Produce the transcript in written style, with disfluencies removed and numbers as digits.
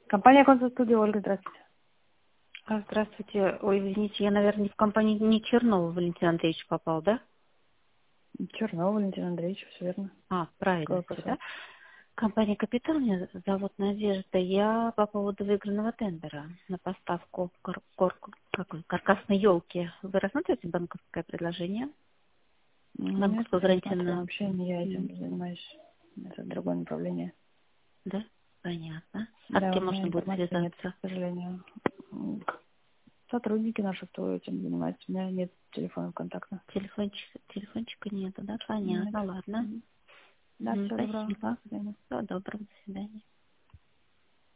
Компания «Консультстудия», Ольга, здравствуйте. Здравствуйте. Ой, извините, я, наверное, в компании не Чернова Валентин Андреевич попал, да? Чернова Валентин Андреевич, все верно. Правильно, Какой все, вопрос? да? Компания «Капитал», меня зовут Надежда. Я по поводу выигранного тендера на поставку каркасной елки. Вы рассматриваете банковское предложение? Нет, Банковскую не гарантию смотрю. на... Вообще не я этим занимаюсь. Это другое направление. Да? Понятно. А с Да, у кем меня можно будет информации нет, связаться? к сожалению. Сотрудники наши, кто этим занимается, у меня нет телефонов контактных. Телефончика нету, да? Нет. Понятно, ладно. Да, всего доброго. Спасибо. До свидания. Всего доброго, до свидания.